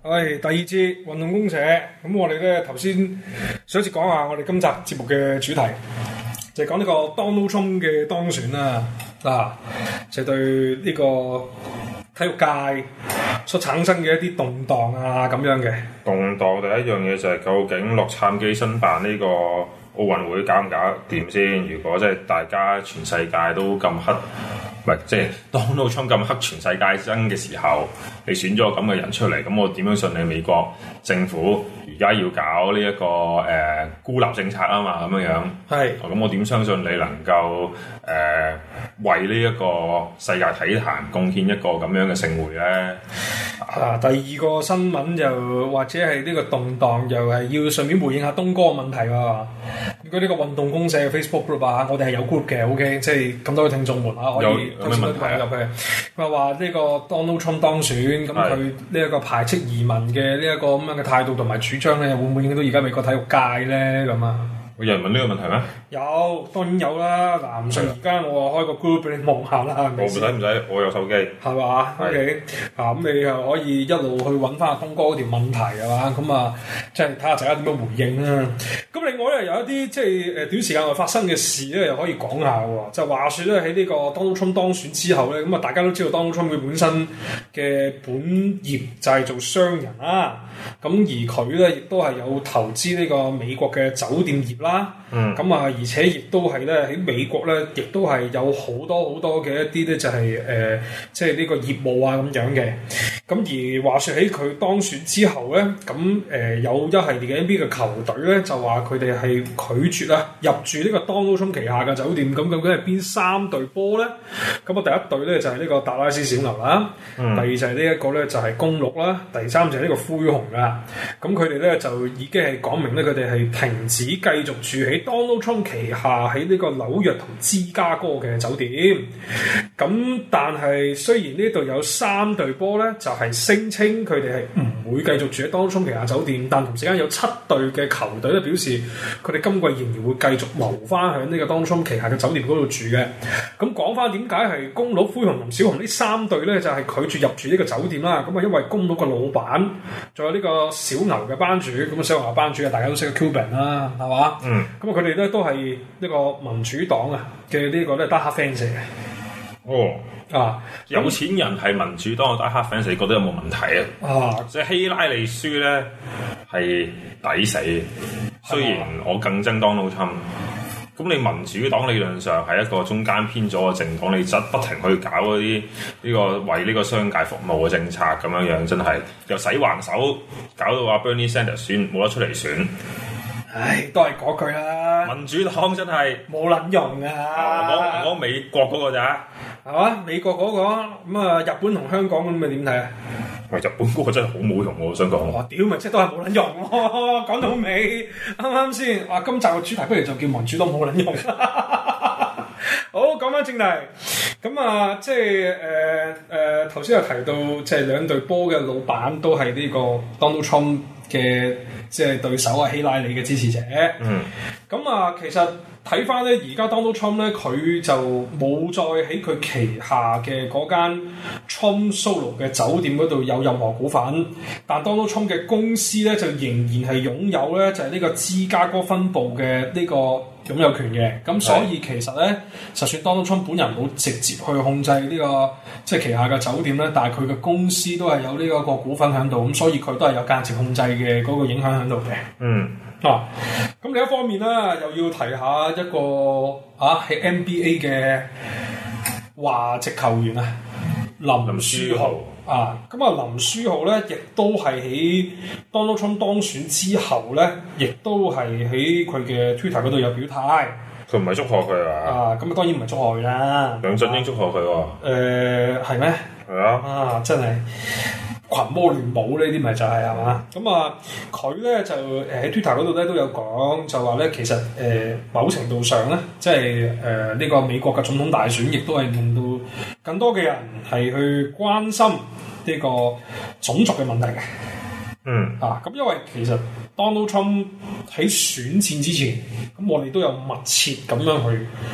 第二節運動公社，咁我哋咧頭先上一次講下我哋今集節目嘅主題，就係講呢個 Donald Trump 嘅當選啦，就對呢個體育界所產生嘅一啲動盪啊咁樣嘅。 動盪第一樣嘢就係究竟洛杉磯申辦呢個奧運會搞唔搞掂先？如果即係大家全世界都咁黑，唔係即係 Donald Trump 咁黑全世界憎嘅時候，你選咗咁嘅人出嚟，咁我點樣信你美國政府而家要搞呢、這、一個孤立政策啊嘛咁樣？係。咁我點相信你能夠為呢一個世界體壇貢獻一個咁樣嘅盛會咧？ 第二個新聞就或者係呢個動盪，又係要順便回應下東哥嘅問題喎。如果呢個運動公社嘅 Facebook group 我哋係有 group 嘅 ，OK， 即係咁多位聽眾們可以有咩問題啊？ 佢話呢個 Donald Trump 當選，咁佢呢一個排斥移民嘅呢一個咁樣嘅態度同埋主張咧，會唔會影響到而家美國體育界咧？咁啊？ 有人問呢個問題咩？ 有，當然有啦。嗱，唔信而家我開個 group 俾你望下啦，係咪？ 唔使，我有手機。係嘛 ？OK，咁你又可以一路去揾翻阿東哥嗰條問題係嘛？咁啊，即係睇下大家點樣回應啦。咁另外咧，有一啲即係短時間內發生嘅事咧，又可以講下喎。就話説咧，喺呢個 Donald Trump 當選之後咧，咁啊大家都知道 Donald Trump 佢本身嘅本業就係做商人啦。咁而佢咧亦都係有投資呢個美國嘅酒店業啦。咁而且亦都係咧喺美國咧，亦都係有好多嘅一啲咧，就係即係呢個業務啊咁樣嘅。咁而話説喺佢當選之後咧，咁有一系列嘅 NBA 嘅球隊咧，就話佢哋係拒絕入住呢個 Donald Trump 旗下嘅酒店。咁究竟係邊3隊波咧？咁第一隊咧就係呢個達拉斯小牛啦，第二就係呢一個咧就係公鹿啦，第三就係呢個灰熊噶。咁佢哋咧就已經係講明咧，佢哋係停止繼續住喺Donald Trump 旗下喺呢個紐約同芝加哥嘅酒店。咁但係雖然呢度有3隊波咧，就係聲稱佢哋係唔會繼續住喺 Donald Trump 旗下酒店，但同時間有7隊嘅球隊咧表示佢哋今季仍然會繼續留翻喺呢個 Donald Trump 旗下嘅酒店嗰度住嘅。咁講翻點解係公鹿、灰熊同小熊呢3隊咧就係拒絕入住呢個酒店啦？咁啊因為公鹿嘅老闆仲有呢個小牛嘅班主，咁啊小牛嘅班主啊大家都識嘅 Cuban 啦，係嘛？咁佢哋咧都係呢個民主黨嘅呢個咧 Die Hard fans 嘅。 有錢人係民主黨嘅 Die Hard fans，你覺得有冇問題啊？即係希拉里輸咧係抵死，雖然我更憎 Donald Trump。咁你民主黨理論上係一個中間偏左嘅政黨，你則不停去搞嗰啲呢個為呢個商界服務嘅政策咁樣，真係又洗橫手，搞到阿 Bernie Sanders 冇得出嚟選。 唉，都係嗰句啦。 民主黨真係冇撚用啊！ 講美國嗰個咋？ 係嘛？美國嗰個咁日本同香港咁你點睇啊？ 喂，日本嗰個真係好冇用喎，我想講。 屌咪即係都係冇撚用咯！講到尾，啱先今集嘅主題不如就叫民主黨冇撚用。好，講翻正題。咁即係頭先有提到，即係2隊波嘅老闆都係呢個 Donald Trump 嘅即係對手希拉里嘅支持者。其實睇翻咧，而家 Donald Trump 咧，佢就冇再喺佢旗下嘅嗰間 Trump Solo 嘅酒店嗰度有任何股份，但 Donald Trump 嘅公司咧就仍然係擁有咧就係呢個芝加哥分部嘅呢個擁有權嘅。咁所以其實咧，就算 Donald Trump 本人冇直接去控制呢個即係旗下嘅酒店咧，但係佢嘅公司都係有呢一個股份喺度，咁所以佢都係有間接控制嘅嗰個影響喺度嘅。咁另一方面咧，又要提下一個喺 NBA 嘅華籍球員林書豪林書豪咧，亦都係喺 Donald Trump 當選之後咧，亦都係喺佢嘅 Twitter 嗰度有表態。 佢唔係祝賀佢咁當然唔係祝賀佢啦。 梁振英祝賀佢喎。 係咩？ 係啊。 真係。群魔亂舞呢啲咪就係嘛？佢咧就喺 Twitter 嗰度咧都有講，就話咧其實某程度上咧，即係呢個美國嘅總統大選，亦都係令到更多嘅人係去關心呢個種族嘅問題嘅。咁因為其實 Donald Trump 喺選戰之前，咁我哋都有密切咁樣去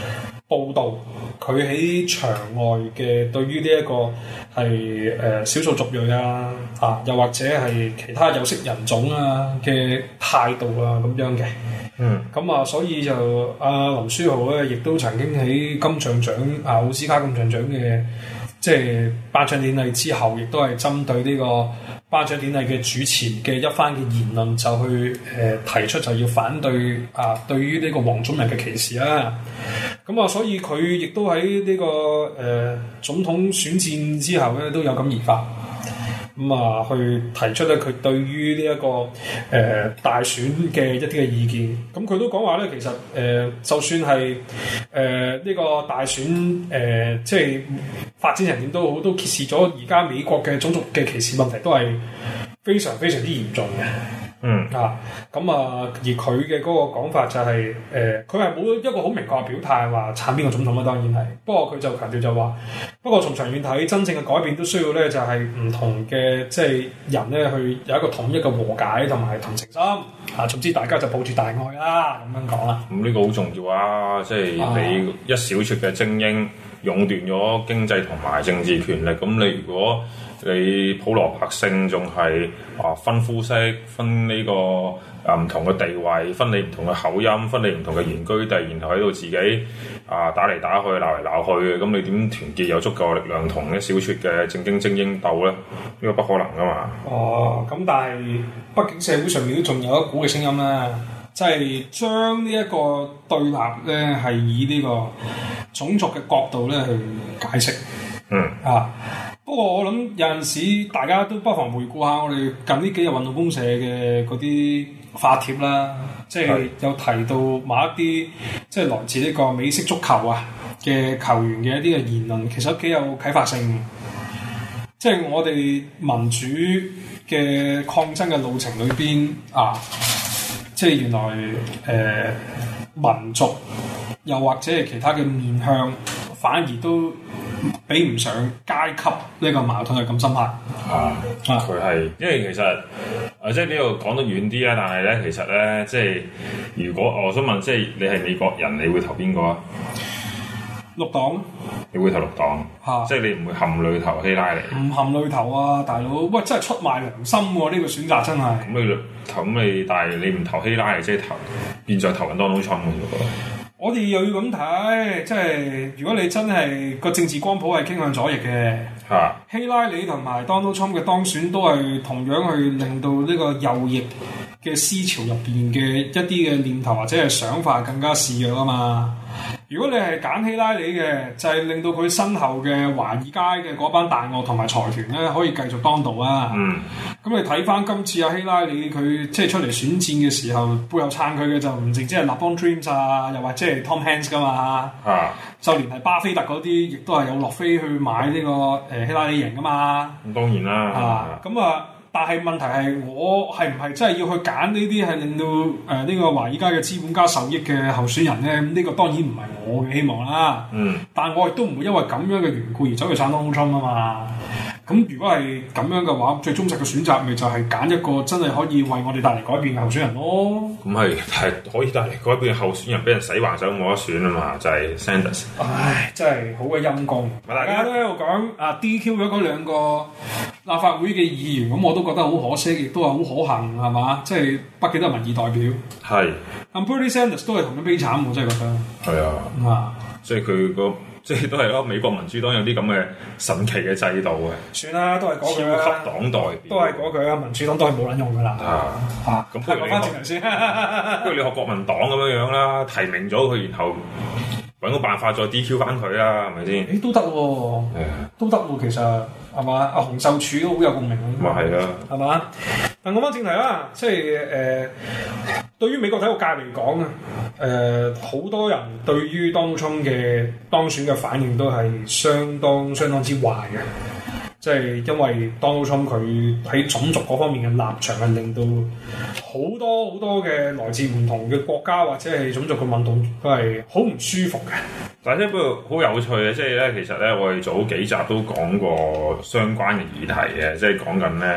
報導佢喺場外嘅對於呢一個係少數族裔又或者係其他有色人種嘅態度咁樣嘅。咁所以就林書豪咧，亦都曾經喺金像獎奧斯卡金像獎嘅即係頒獎典禮之後，亦都係針對呢個頒獎典禮嘅主持嘅一番嘅言論，就去提出就要反對對於呢個黃種人嘅歧視啦。咁所以佢亦都喺呢個總統選戰之後咧，都有感而發。去提出咧佢對於呢一個大選嘅一啲嘅意見，咁佢都講話咧，其實就算係呢個大選即係發展成點都好，都揭示咗而家美國嘅種族嘅歧視問題都係非常非常之嚴重嘅。而佢嘅嗰個講法就係佢係冇一個好明確嘅表態話撐邊個總統啦，當然係。不過佢就強調就話，不過從長遠睇，真正嘅改變都需要咧就係唔同嘅即係人咧去有一個統一嘅和解同埋同情心。總之大家就抱住大愛啦，咁樣講啦。 咁呢個好重要啊！即係你一小撮嘅精英壟斷咗經濟同埋政治權力，咁你如果你普羅百姓仲係分膚色、分呢個唔同嘅地位、分你唔同嘅口音、分你唔同嘅原居地，然後喺度自己打嚟打去、鬧嚟鬧去嘅，咁你點團結有足夠力量同一小撮嘅正經精英鬥咧？呢個不可能噶嘛。 咁但係畢竟社會上面都仲有一股嘅聲音啦，即係將呢一個對立咧係以呢個種族嘅角度咧去解釋。不過我諗有陣時大家都不妨回顧下我哋近呢幾日運動公社嘅嗰啲發帖啦，即係有提到某一啲即係來自呢個美式足球嘅球員嘅一啲嘅言論，其實都幾有啟發性。即係我哋民主嘅抗爭嘅路程裏邊即係原來民族又或者係其他嘅面向，反而都比唔上階級呢個矛盾係咁深刻。 佢係因為其實即係呢度講得遠啲啊，但係咧其實咧即係如果我想問，即係你係美國人，你會投邊個啊？ 綠黨。 你會投綠黨？即係你唔會含淚投希拉里？唔含淚投啊，大佬！喂，真係出賣良心喎！呢個選擇真係。 咁你但係你唔投希拉里，即係變相投緊 Donald Trump 嘅啫喎。 我哋又要咁睇，即係如果你真係個政治光譜係傾向左翼嘅，希拉里同埋 Donald Trump 嘅當選都係同樣去令到呢個右翼嘅思潮入邊嘅一啲嘅念頭或者係想法更加肆虐啊嘛。如果你係揀希拉里嘅，就係令到佢身後嘅華爾街嘅嗰班大鱷同埋財團咧，可以繼續當道啊。咁你睇翻今次希拉里佢即係出嚟選戰嘅時候，背後撐佢嘅就唔淨止係 LeBron James 又或者係 Tom Hanks 噶嘛。就連係巴菲特嗰啲，亦都係有落飛去買呢個希拉里贏噶嘛。咁當然啦。 但係問題係，我係唔係真係要去揀呢啲係令到呢個華爾街嘅資本家受益嘅候選人咧？呢個當然唔係我嘅希望啦。但我亦都唔會因為咁樣嘅緣故而走去撐 Donald Trump 啊嘛。咁如果係咁樣嘅話，最忠實嘅選擇咪就係揀一個真係可以為我哋帶嚟改變嘅候選人咯。 咁係可以帶嚟改變嘅候選人，俾人洗橫手冇得選啊嘛，就係 Sanders。 唉，真係好鬼陰公。大家都喺度講DQ 咗嗰兩個立法會嘅議員，咁我都覺得好可惜，亦都係好可行，係嘛？即係畢竟都係民意代表。係。咁 Bernie Sanders 都係同樣悲慘，我真係覺得。係啊。即係佢即係都係咯，美國民主黨有啲咁嘅神奇嘅制度嘅。算啦，都係嗰句啦。超級黨代表。都係嗰句啦，民主黨都係冇撚用噶啦。咁不如你講翻轉頭先，不如你學國民黨咁樣啦，提名咗佢，然後揾個辦法再 DQ 翻佢啦，係咪先？都得喎，都得喎，其實係嘛？阿洪秀柱都好有共鳴。咪係啦，係嘛？但講翻正題啦，即係對於美國體育界嚟講好多人對於 Donald Trump 嘅當選嘅反應都係相當之壞嘅。即係因為 Donald Trump 佢喺種族嗰方面嘅立場係令到好多嘅來自唔同嘅國家或者係種族嘅運動都係好唔舒服嘅。 但係不過好有趣嘅，即係咧其實咧我哋早幾集都講過相關嘅議題嘅，即係講緊咧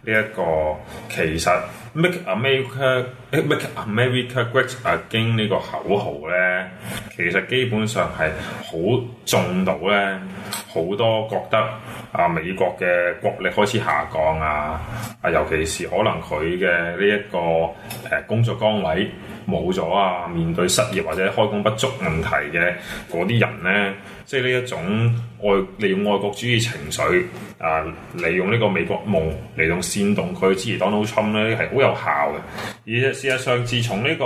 一個其實 Make America Great Again 呢個口號咧，其實基本上係好中到咧，好多覺得美國嘅國力開始下降尤其是可能佢嘅呢一個工作崗位冇咗面對失業或者開工不足問題嘅嗰啲人咧，即係呢一種利用愛國主義情緒利用呢個美國夢嚟用煽動佢支持 Donald Trump 咧，係好有效嘅。而事實上，自從呢個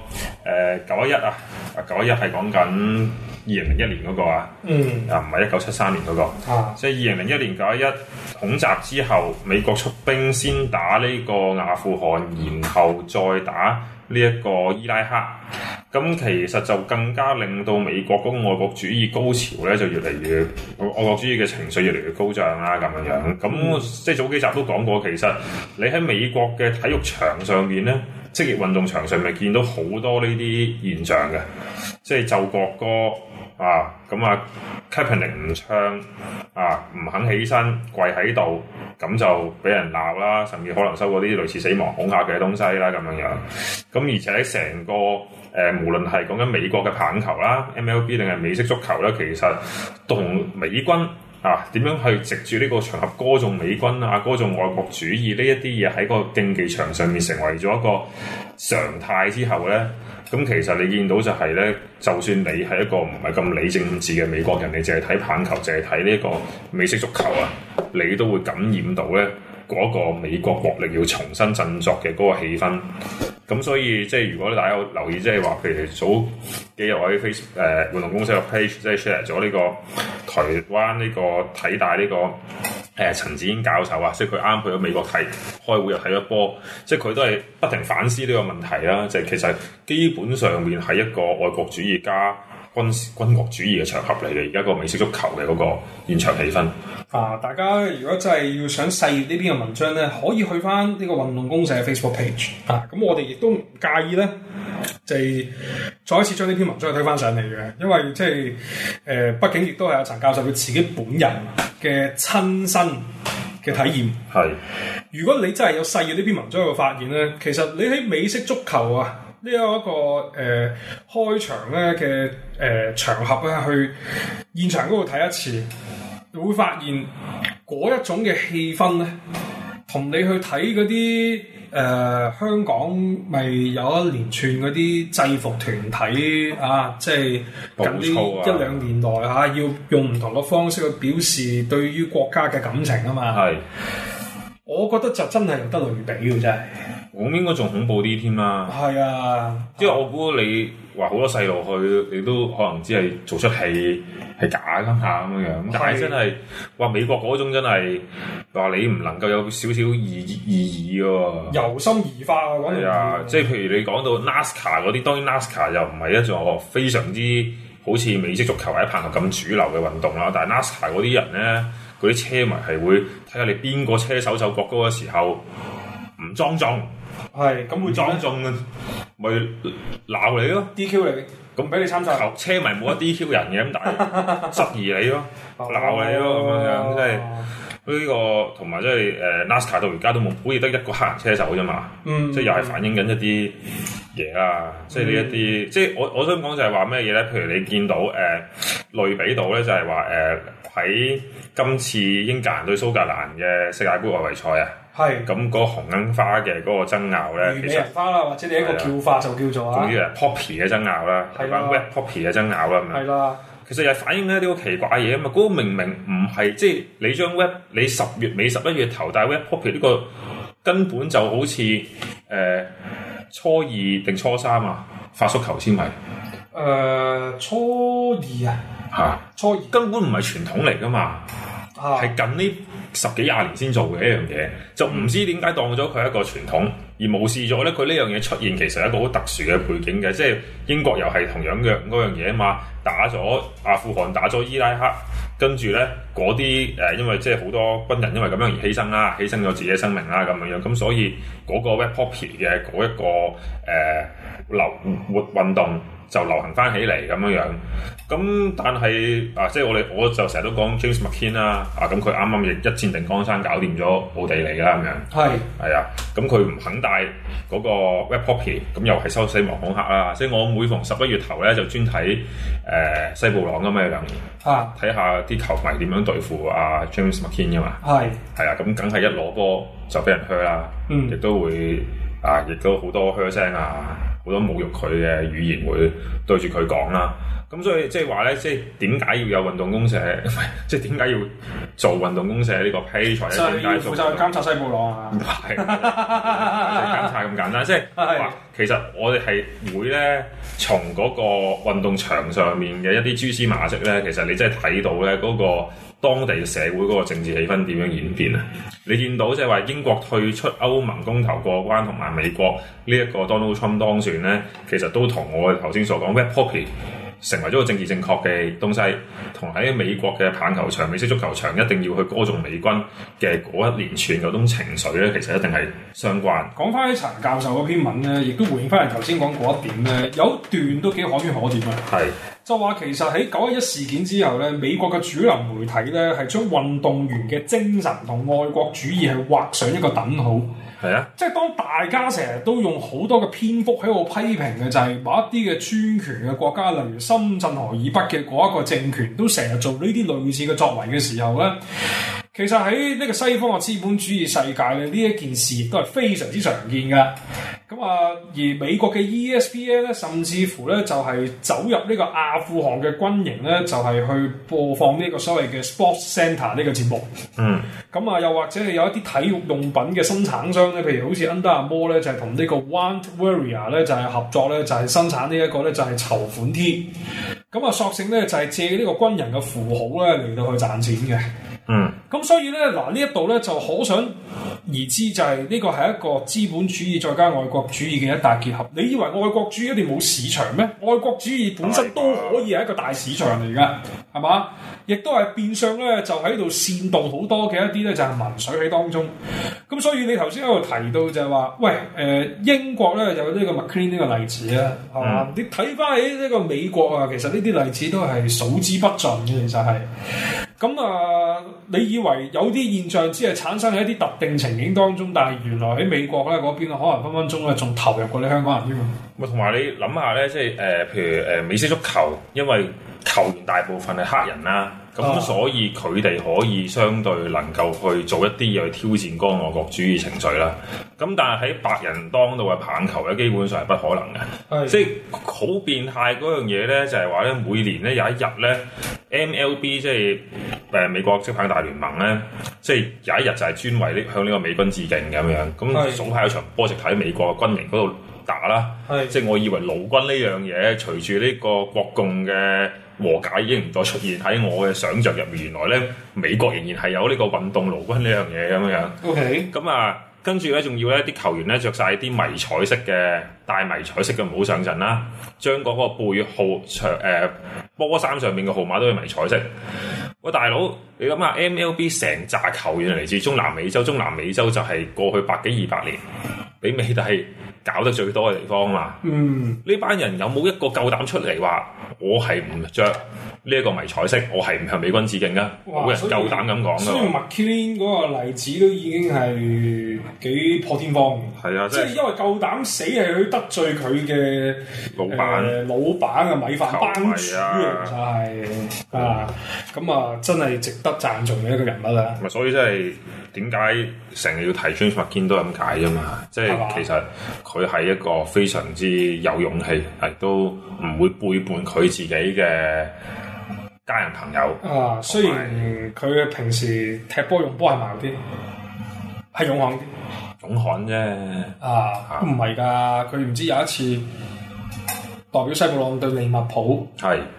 911911係講緊2001年嗰個唔係1973年嗰個，即係2001年911恐襲之後，美國出兵先打呢個阿富汗，然後再打呢一個伊拉克。咁其實就更加令到美國嗰個愛國主義高潮咧，就越嚟越愛國主義嘅情緒越嚟越高漲啦，咁樣。咁即係早幾集都講過，其實你喺美國嘅體育場上面咧，職業運動場上面見到好多呢啲現象嘅，即係奏國歌Kaepernick 唔唱唔肯起身跪喺度，咁就俾人鬧啦，甚至可能收過啲類似死亡恐嚇嘅東西啦，咁樣。咁而且成個無論係講緊美國嘅棒球啦、MLB 定係美式足球啦，其實同美軍點樣去藉住呢個場合歌頌美軍歌頌愛國主義呢一啲嘢喺個競技場上面成為咗一個常態之後咧，咁其實你見到就係咧，就算你係一個唔係咁理政治嘅美國人，你淨係睇棒球，淨係睇呢一個美式足球你都會感染到咧嗰個美國國力要重新振作嘅嗰個氣氛。咁所以即係如果大家有留意，即係話譬如早幾日我喺 Facebook 運動公司個 page 即係 share 咗呢個台灣呢個體大呢個陳子英教授即係佢啱去咗美國開會又睇咗波，即係佢都係不停反思呢個問題啦。就係其實基本上面係一個愛國主義加軍國主義嘅場合嚟嘅，而家個美式足球嘅嗰個現場氣氛。 大家如果真係要想細閱呢篇嘅文章咧，可以去翻呢個運動公社嘅 Facebook page 咁我哋亦都唔介意咧，就係再一次將呢篇文章推翻上嚟嘅，因為即係畢竟亦都係阿陳教授佢自己本人嘅親身嘅體驗。係，如果你真係有細閱呢篇文章嘅發現咧，其實你喺美式足球呢一個開場咧嘅場合咧，去現場嗰度睇一次，你會發現嗰一種嘅氣氛咧，同你去睇嗰啲香港咪有一連串嗰啲制服團體即係近呢一兩年來要用唔同嘅方式去表示對於國家嘅感情啊嘛。係，我覺得就真係有得類比嘅真係。 咁應該仲恐怖啲添啦。係啊，即係我估你話好多細路去，你都可能只係做出戲係假㗎下咁樣。但係真係話美國嗰種真係話你唔能夠有少少意義喎。由心而發嗰種。係啊，即係譬如你講到 NASCAR 嗰啲，當然 NASCAR 又唔係一種非常之好似美式足球或者棒球咁主流嘅運動啦。但係 NASCAR 嗰啲人咧，嗰啲車迷係會睇下你邊個車手奏國歌嘅時候唔莊重。係，咁會莊重嘅，咪鬧你咯 ，DQ 你，咁俾你參賽。車迷冇得 DQ 人嘅，咁但係質疑你咯，鬧你咯，咁樣即係呢個同埋即係NASCAR 到而家都冇，好似得一個黑人車手啫嘛，即係又係反映緊一啲嘢啦，即係呢一啲，即係我想講就係話咩嘢咧？譬如你見到類比到咧，就係話喺今次英格蘭對蘇格蘭嘅世界盃外圍賽係咁嗰個紅櫻花嘅嗰個爭拗咧，其實花啦，或者你一個叫法就叫做總之係 Poppy 嘅爭拗啦，係班 Red Poppy 嘅爭拗啦，係啦。其實又反映咧呢個奇怪嘢啊嘛，嗰個明明唔係即係你將 Red 你10月尾11月頭帶 Red Poppy 呢個根本就好似初二定初三發縮球先咪初二初二根本唔係傳統嚟噶嘛。係近呢10幾20年先做嘅一樣嘢，就唔知點解當咗佢係一個傳統，而無視咗咧佢呢樣嘢出現其實係一個好特殊嘅背景嘅，即係英國又係同樣嘅嗰樣嘢啊嘛，打咗阿富汗，打咗伊拉克，跟住咧嗰啲因為即係好多軍人因為咁樣而犧牲啦，犧牲咗自己嘅生命啦咁樣，咁所以嗰個 Red Poppy 嘅嗰一個流活運動就流行翻起嚟咁樣樣。咁但係即係我就成日都講 James McKean 啦，咁佢啱啱亦一戰定江山搞掂咗奧地利啦咁樣。係啊，咁佢唔肯帶嗰個 Red Poppy， 咁又係收死亡恐嚇啦。即係我每逢11月頭咧就專睇西布朗咁樣樣，睇下啲球迷點樣對付James McKean 噶嘛。係啊，咁梗係一攞波就俾人靴啦，亦都會亦都好多靴聲好多侮辱佢嘅語言會對住佢講啦。咁所以即係話咧，即係點解要有運動公社？唔係，即係點解要做運動公社呢個 page？ 就要負責監察西布朗啊！ 係監察咁簡單，即係話其實我哋係會咧從嗰個運動場上面嘅一啲蛛絲馬跡咧，其實你真係睇到咧嗰個當地社會嗰個政治氣氛點樣演變啊！你見到即係話英國退出歐盟公投過關，同埋美國呢一個 Donald Trump 當選咧，其實都同我頭先所講 Red Poppy 成為咗個政治正確嘅東西，同喺美國嘅棒球場、美式足球場一定要去歌頌美軍嘅嗰一連串嗰種情緒咧，其實一定係相關。 講翻起陳教授嗰篇文咧，亦都回應翻你頭先講嗰一點咧，有一段都幾可圈可點啊！係就話其實喺911事件之後咧，美國嘅主流媒體咧係將運動員嘅精神同愛國主義係畫上一個等號。係啊，即係當大家成日都用好多嘅篇幅喺度批評嘅就係某一啲嘅專權嘅國家，例如深圳河以北嘅嗰一個政權，都成日做呢啲類似嘅作為嘅時候咧，其實喺呢個西方嘅資本主義世界咧，呢一件事亦都係非常之常見嘅。咁而美國嘅 ESPN 咧，甚至乎咧就係走入呢個阿富汗嘅軍營咧，就係去播放呢個所謂嘅 Sports Center 呢個節目。又或者係有一啲體育用品嘅生產商咧，譬如好似 Under Armour 咧，就係同呢個 Want Warrior 咧就係合作咧，就係生產呢一個咧就係籌款 T。索性咧就係借呢個軍人嘅符號咧嚟到去賺錢嘅。咁所以咧嗱，呢一度咧就可想而知，就係呢個係一個資本主義再加愛國主義嘅一大結合。你以為愛國主義一定冇市場咩？愛國主義本身都可以係一個大市場嚟㗎，係嘛？亦都係變相咧就喺度煽動好多嘅一啲咧就係民粹喺當中。咁所以你頭先喺度提到就係話，喂英國咧有呢個 McLean 呢個例子啊，係嘛？你睇翻起呢個美國啊，其實呢啲例子都係數之不盡嘅，其實係。你以為有啲現象只係產生喺一啲特定情景當中，但係原來喺美國咧嗰邊可能分分鐘咧仲投入過你香港人添啊！ 同埋你諗下咧，即係譬如美式足球，因為球員大部分係黑人啦，咁所以佢哋可以相對能夠去做一啲嘢去挑戰嗰個愛國主義情緒啦。咁但係喺白人當道嘅棒球咧，基本上係不可能嘅。即係好變態嗰樣嘢咧，就係話咧，每年咧有一日咧 MLB 即係美國職棒大聯盟咧，即係有一日就係專為向呢個美軍致敬咁樣。咁總係有場波直睇美國嘅軍營嗰度打啦。即係我以為勞軍呢樣嘢，隨住呢個國共嘅和解已經唔再出現喺我嘅想像入面，原來咧美國仍然係有呢個運動勞軍呢樣嘢咁樣。OK，跟住咧仲要咧啲球員咧着晒啲迷彩色嘅帶迷彩色嘅帽上陣啦，將嗰個背號波衫上面嘅號碼都係迷彩色。喂，大佬，你諗下 MLB 成紮球員嚟自中南美洲，中南美洲就係過去100幾200年俾美帝搞得最多嘅地方嘛。呢班人有冇一個夠膽出嚟話我係唔着呢一個迷彩色，我係唔向美軍致敬噶？冇人夠膽咁講噶。 所以 McLean 嗰個例子都已經係幾破天荒嘅。係啊，即係因為夠膽死係去得罪佢嘅老闆嘅米飯班主，其實係真係值得讚頌嘅一個人物啦。 所以真係點解成日要提 James McKean 都係咁解啫嘛？即係其實佢係一個非常之有勇氣，亦都唔會背叛佢自己嘅家人朋友。 雖然佢平時踢波用波係慢啲，係勇悍啲。 勇悍啫。 唔係㗎，佢唔知有一次代表西布朗對利物浦。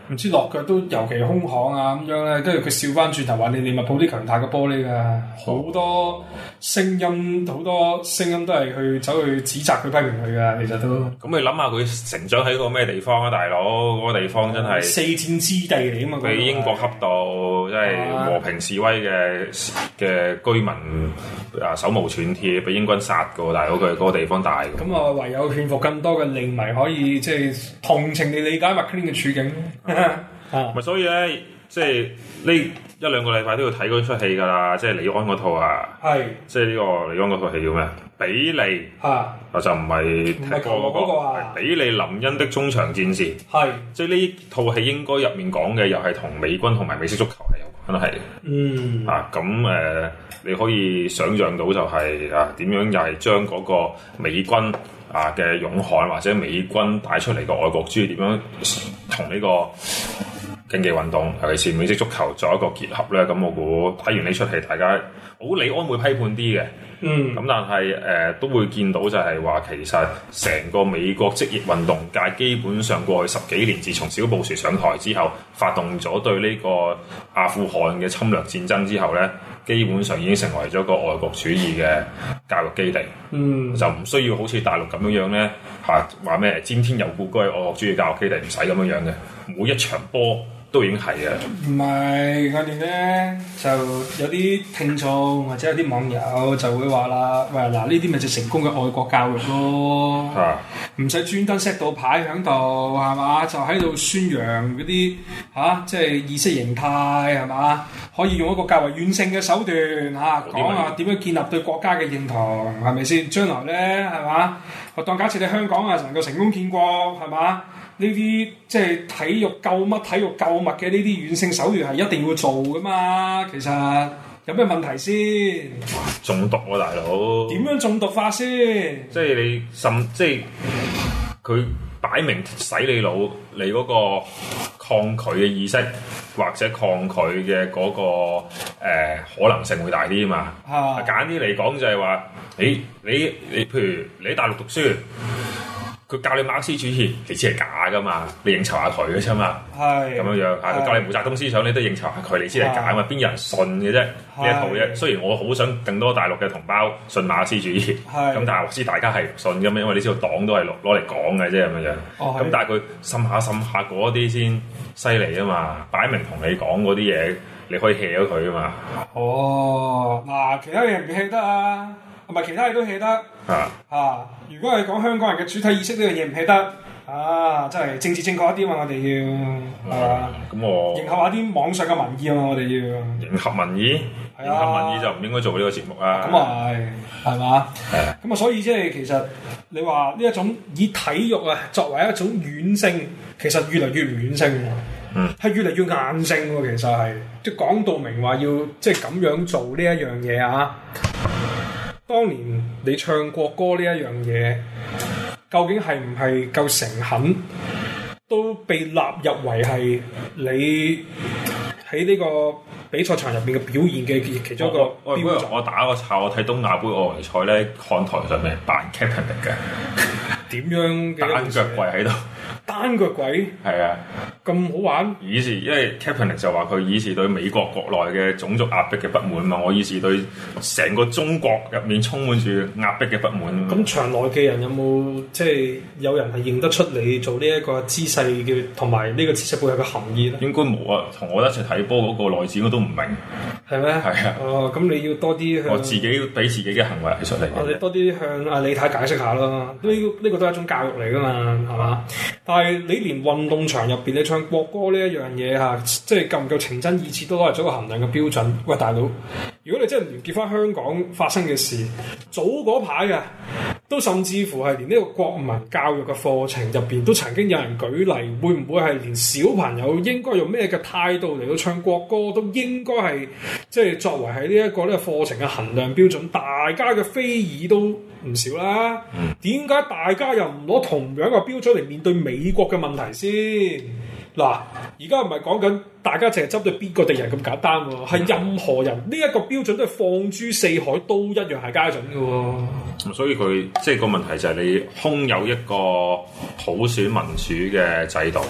唔知落腳都尤其兇悍啊咁樣咧，跟住佢笑翻轉頭話你利物浦啲強大嘅玻璃㗎，好多聲音都係去走去指責佢批評佢㗎，其實都。 咁你諗下佢成長喺個咩地方啊，大佬？嗰個地方真係四戰之地嚟啊嘛， 俾英國恰到，即係和平示威嘅居民啊手無寸鐵，俾英軍殺過，大佬佢嗰個地方大。 咁啊，唯有勸服更多嘅利迷可以即係同情你理解麥克林嘅處境。 咪所以咧，即係呢一兩個禮拜都要睇嗰出戲㗎啦，即係李安嗰套啊。係。即係呢個李安嗰套戲叫咩？比利。就唔係踢波嗰個啊。比利林恩的中場戰士。係。即係呢套戲應該入面講嘅又係同美軍同埋美式足球係有關係嘅。咁你可以想像到就係點樣又係將嗰個美軍嘅勇悍或者美軍帶出嚟嘅愛國主義點樣同呢個競技運動，尤其是美式足球作一個結合咧，咁我估睇完呢出戲，大家我估李安會批判啲嘅，咁但係都會見到就係話，其實成個美國職業運動界基本上過去10幾年，自從小布殊上台之後，發動咗對呢個阿富汗嘅侵略戰爭之後咧，基本上已經成為咗個愛國主義嘅教育基地，就唔需要好似大陸咁樣咧話咩瞻天有故居愛國主義教育基地，唔使咁樣嘅，每一場波都已經係嘅。 唔係，我哋咧就有啲聽眾或者有啲網友就會話啦，喂嗱，呢啲咪就成功嘅愛國教育咯，唔使專登 set 到牌喺度係嘛，就喺度宣揚嗰啲即係意識形態係嘛，可以用一個較為軟性嘅手段講下點樣建立對國家嘅認同係咪先？將來咧係嘛，我當假設你香港能夠成功建國係嘛？呢啲即係體育救乜體育救物嘅呢啲軟性手段係一定要做噶嘛？其實有咩問題先？ 中毒喎，大佬！點樣中毒法先？ 即係你即係佢擺明洗你腦，你嗰個抗拒嘅意識或者抗拒嘅嗰個可能性會大啲啊嘛。簡啲嚟講就係話，你譬如你喺大陸讀書。佢教你馬克思主義，其實係假噶嘛，你應酬下佢嘅啫嘛，咁樣佢教你毛澤東思想，你都應酬下佢，你知係假嘛，邊有人信嘅啫？呢一套啫。雖然我好想更多大陸嘅同胞信馬克思主義，咁但係我知大家係唔信嘅嘛，因為你知道黨都係攞嚟講嘅啫咁樣。咁但係佢滲下嗰啲先犀利啊嘛，擺明同你講嗰啲嘢，你可以 hea 咗佢啊嘛。 嗱，其他嘢唔 hea 得啊？唔係其他嘢都 hea 得如果係講香港人嘅主體意識呢樣嘢唔 hea 得真係政治正確一啲嘛，我哋要咁我迎合下啲網上嘅民意啊嘛，我哋要迎合民意，迎合民意就唔應該做呢個節目啊。 咁啊係嘛？咁所以即係其實你話呢一種以體育作為一種軟性，其實越嚟越唔軟性係越嚟越硬性喎。其實係即係講到明話要即係咁樣做呢一樣嘢當年你唱國歌呢一樣嘢，究竟係唔係夠誠懇，都被納入為係你喺呢個比賽場入邊嘅表現嘅其中一個標準。 我打個岔，我睇東亞杯外圍賽咧，看台上面扮 captain 嚟嘅， 點樣嘅單腳跪喺度。 單腳鬼係啊， 咁好玩。 以示因為 Kaepernick 就話佢以示對美國國內嘅種族壓迫嘅不滿嘛，我以示對成個中國入面充滿住壓迫嘅不滿。 咁場內嘅人有冇即係有人係認得出你做呢一個姿勢嘅，同埋呢個姿勢背後嘅含義咧？ 應該冇啊，同我一齊睇波嗰個內子我都唔明。 係咩？ 係啊。 咁你要多啲向我自己俾自己嘅行為係出嚟。 我哋多啲向阿李太解釋下咯。呢個都係一種教育嚟噶嘛，係嘛？但係你連運動場入邊你唱國歌呢一樣嘢即係夠唔夠情真意切都攞嚟做個衡量嘅標準。喂，大佬，如果你真係連結翻香港發生嘅事，早嗰排都甚至乎係連呢個國民教育嘅課程入邊都曾經有人舉例，會唔會係連小朋友應該用咩嘅態度嚟到唱國歌，都應該係即係作為係呢一個課程嘅衡量標準？大家嘅非議都唔少啦。點解大家又唔攞同樣嘅標準嚟面對美國嘅問題先？嗱，而家唔係講緊大家淨係針對邊個敵人咁簡單喎，係任何人呢一個標準都係放諸四海都一樣係皆準嘅喎。 所以佢即係個問題就係你空有一個普選民主嘅制度，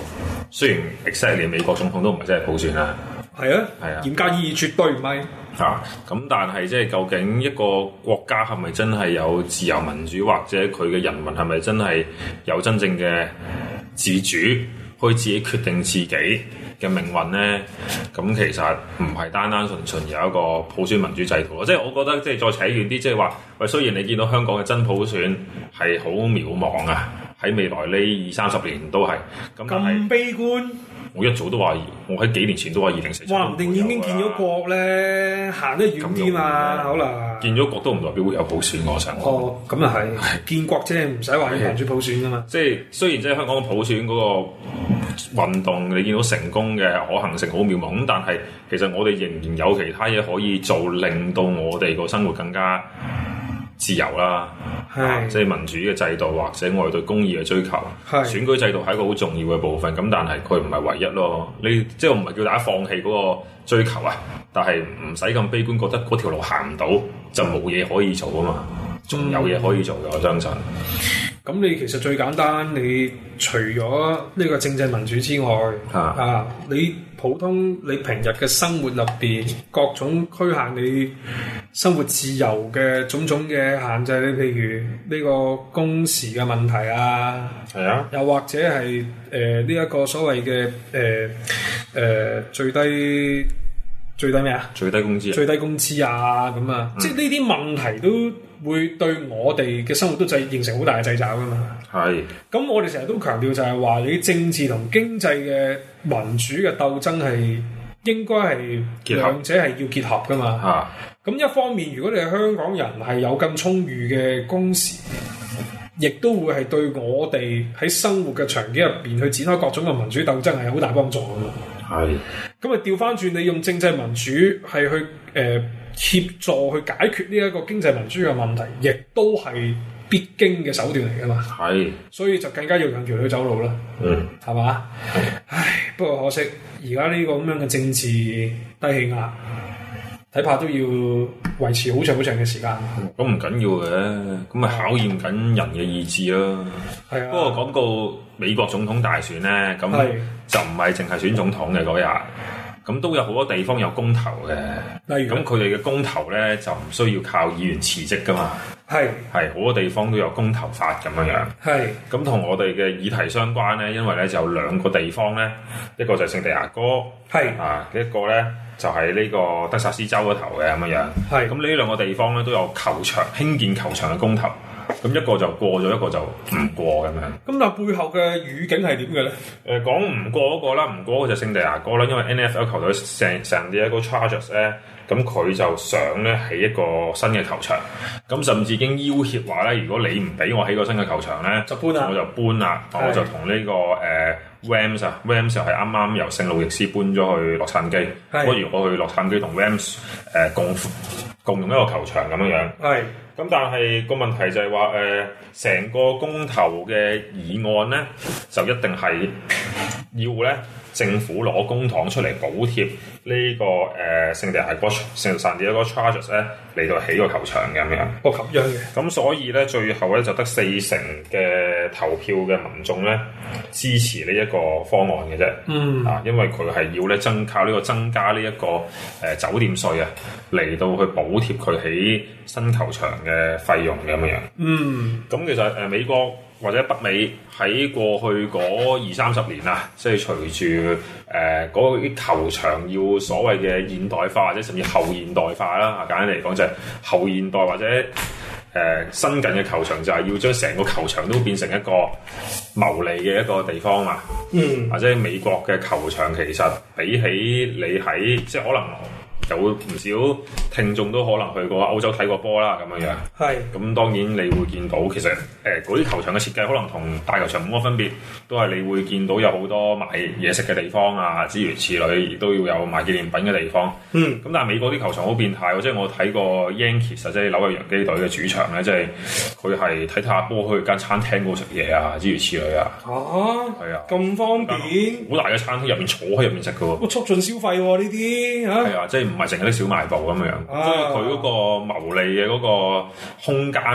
雖然 exactly 美國總統都唔係真係普選啦， 係啊， 係啊， 嚴格意義絕對唔係。 咁但係即係究竟一個國家係咪真係有自由民主，或者佢嘅人民係咪真係有真正嘅自主，可以自己決定自己嘅命運咧？咁其實唔係單單純純有一個普選民主制度咯。即係我覺得即係再扯遠啲，即係話喂，雖然你見到香港嘅真普選係好渺茫啊，喺未來呢20-30年都係咁，但係咁悲觀。 我一早都話，我喺幾年前都話2047。 話唔定已經見咗國咧，行得遠啲嘛，可能。見咗國都唔代表會有普選，我想。 哦，咁又係，見國啫，唔使話要民主普選噶嘛。 即係雖然即係香港嘅普選嗰個運動，你見到成功嘅可行性好渺茫，咁但係其實我哋仍然有其他嘢可以做，令到我哋個生活更加自由啦。即係民主嘅制度，或者我哋對公義嘅追求，選舉制度係一個好重要嘅部分。咁但係佢唔係唯一咯。你即係我唔係叫大家放棄嗰個追求啊，但係唔使咁悲觀，覺得嗰條路行唔到就冇嘢可以做啊嘛。仲有嘢可以做嘅，我相信。 咁你其實最簡單，你除咗呢個政制民主之外，你普通你平日嘅生活入邊各種侷限你生活自由嘅種種嘅限制，你譬如呢個工時嘅問題啊，又或者係呢一個所謂嘅最低咩啊？最低工資。最低工資啊，咁啊，即係呢啲問題都會對我哋嘅生活都形成好大嘅掣肘噶嘛。係。咁我哋成日都強調就係話，你政治同經濟嘅民主嘅鬥爭係應該係兩者係要結合噶嘛。咁一方面，如果你係香港人係有咁充裕嘅工時，亦都會係對我哋喺生活嘅場景入邊去展開各種嘅民主鬥爭係好大幫助噶嘛。係。咁啊，調翻轉你用政制民主係去協助去解決呢一個經濟民主嘅問題，亦都係必經嘅手段嚟噶嘛。係。所以就更加要向條腿走路啦。係嘛？唉，不過可惜而家呢個咁樣嘅政治低氣壓，睇怕都要維持好長好長嘅時間。咁唔緊要嘅，咁咪考驗緊人嘅意志咯。係啊。不過講到美國總統大選咧，咁就唔係淨係選總統嘅嗰日，咁都有好多地方有公投嘅。例如，咁佢哋嘅公投咧就唔需要靠議員辭職噶嘛。係好多地方都有公投法咁樣樣。係。咁同我哋嘅議題相關咧，因為咧就有兩個地方咧，一個就係聖地牙哥，一個咧就係呢個德薩斯州嗰頭嘅咁樣樣。係。咁呢兩個地方咧都有球場興建球場嘅公投。咁一個就過咗，一個就唔過咁樣。咁但係背後嘅語境係點嘅咧？講唔過嗰個啦，唔過嗰個就聖地牙哥啦，因為 NFL 球隊San Diego Chargers 咧，咁佢就想咧起一個新嘅球場，咁甚至已經要挾話咧，如果你唔俾我起個新嘅球場咧，就搬啦，我就搬啦，我就同呢個Rams 啊 ，Rams 就係啱啱由聖路易斯搬咗去洛杉磯，不如我去洛杉磯同 Rams 共用一個球場咁樣樣。係。咁但係個問題就係話成個公投嘅議案咧，就一定係要咧政府攞公帑出嚟補貼呢個聖地牙哥 Chargers 咧嚟到起個球場嘅咁樣。咁樣嘅。咁所以咧最後咧就得40%嘅投票嘅民眾咧支持呢一個方案嘅啫。因為佢係要咧靠呢個增加呢一個酒店稅啊嚟到去補貼佢起新球場嘅費用嘅咁樣。咁其實美國或者北美喺過去嗰20-30年啊，即係隨住嗰啲球場要所謂嘅現代化或者甚至後現代化啦，簡單嚟講就係後現代或者新近嘅球場就係要將成個球場都變成一個牟利嘅一個地方嘛。或者美國嘅球場其實比起你喺即係可能有唔少聽眾都可能去過歐洲睇過波啦，咁樣樣。係。咁當然你會見到其實嗰啲球場嘅設計可能同大球場冇乜分別，都係你會見到有好多買嘢食嘅地方啊，諸如此類，亦都要有買紀念品嘅地方。咁但係美國啲球場好變態喎，即係我睇過 Yankees 即係紐約洋基隊嘅主場咧，即係佢係睇下波去間餐廳嗰度食嘢啊，諸如此類啊。係啊。咁方便。好大嘅餐廳入面坐喺入面食㗎喎。促進消費喎呢啲嚇。係啊，唔係淨係啲小賣部咁樣，所以佢嗰個牟利嘅嗰個空間啊，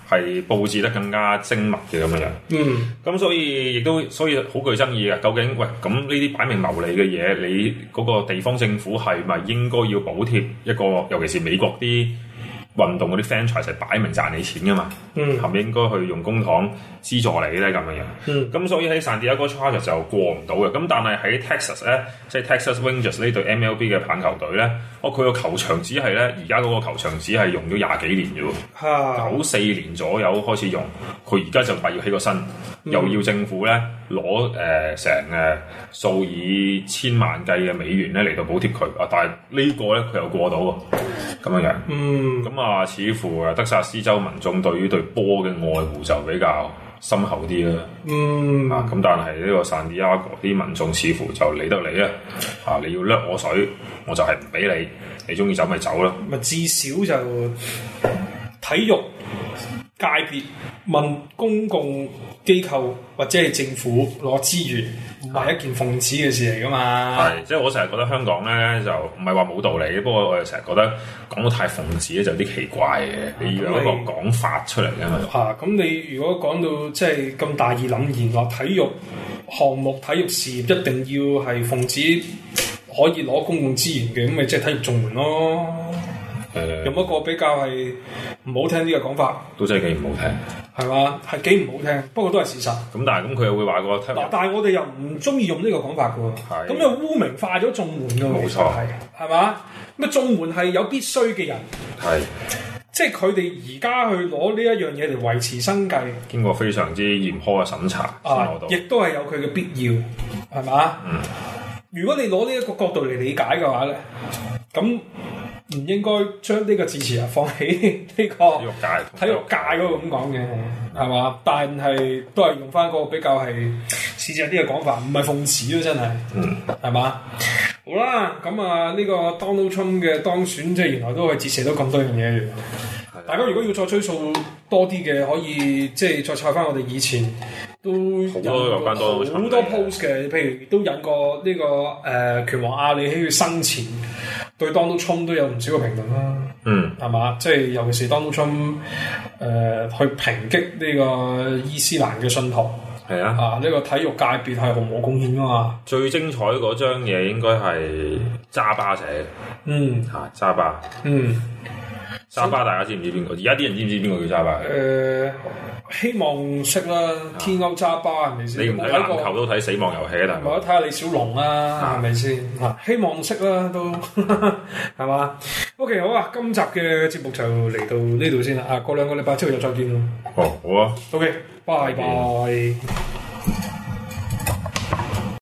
係佈置得更加精密嘅咁樣樣。咁所以好具爭議嘅。究竟喂咁呢啲擺明牟利嘅嘢，你嗰個地方政府係咪應該要補貼一個？尤其是美國啲運動嗰啲 franchise 係擺明賺你錢噶嘛，係咪應該去用公帑資助你咧咁樣樣？咁所以喺 San Diego Chargers 就過唔到嘅。咁但係喺 Texas 咧，即係 Texas Rangers 呢隊 MLB 嘅棒球隊咧，佢個球場只係咧，而家嗰個球場只係用咗廿幾年啫喎，94年左右開始用，佢而家就話要起個新，又要政府咧攞成數以千萬計嘅美元咧嚟到補貼佢。但係呢個咧佢又過到喎，咁樣樣。咁似乎德薩斯州民眾對於對波嘅愛護就比較深厚啲啦。咁但係呢個 San Diego 啲民眾似乎就理得你啦。你要掠我水，我就係唔俾你。你中意走咪走啦。 咪至少就體育界別問公共機構或者係政府攞資源，唔係一件諷刺嘅事嚟噶嘛。 係，即係我成日覺得香港咧就唔係話冇道理，不過我哋成日覺得講到太諷刺咧就有啲奇怪嘅。你要有一個講法出嚟㗎嘛。 咁你如果講到即係咁大義凜然話體育項目、體育事業一定要係奉旨可以攞公共資源嘅，咁咪即係體育綜援咯。用一個比較係唔好聽啲嘅講法， 都真係幾唔好聽， 係嘛？係幾唔好聽，不過都係事實。 咁但係咁佢又會話個但係我哋又唔中意用呢個講法嘅喎。咁又污名化咗綜援嘅喎。 冇錯， 係嘛？咁綜援係有必須嘅人， 係即係佢哋而家去攞呢一樣嘢嚟維持生計， 經過非常之嚴苛嘅審查亦都係有佢嘅必要，係嘛？如果你攞呢一個角度嚟理解嘅話咧，咁唔應該將呢個字詞放喺呢個體育界嗰度咁講嘅，係嘛？但係都係用翻個比較係事實啲嘅講法，唔係諷刺咯，真係，係嘛？好啦，咁呢個 Donald Trump 嘅當選，即係原來都可以折射到咁多樣嘢嘅。大家如果要再追溯多啲嘅，可以即係再查翻我哋以前都好多 post 嘅，譬如都引過呢個拳王阿里喺佢生前對 Donald Trump 都有唔少嘅評論啦。係嘛？即係尤其是 Donald Trump 去抨擊呢個伊斯蘭嘅信徒。 係啊！ 呢個體育界別係毫無貢獻噶嘛。 最精彩嗰張嘢應該係渣巴寫嘅。渣巴。渣巴大家知唔知邊個？而家啲人知唔知邊個叫渣巴？希望識啦，天歐渣巴係咪先？你唔睇籃球都睇死亡遊戲啊！大佬，睇下李小龍啦，係咪先？希望識啦，都係嘛？OK， 好啊！今集嘅節目就嚟到呢度先啦。過2個禮拜之後又再見咯。 好啊。 OK，拜拜。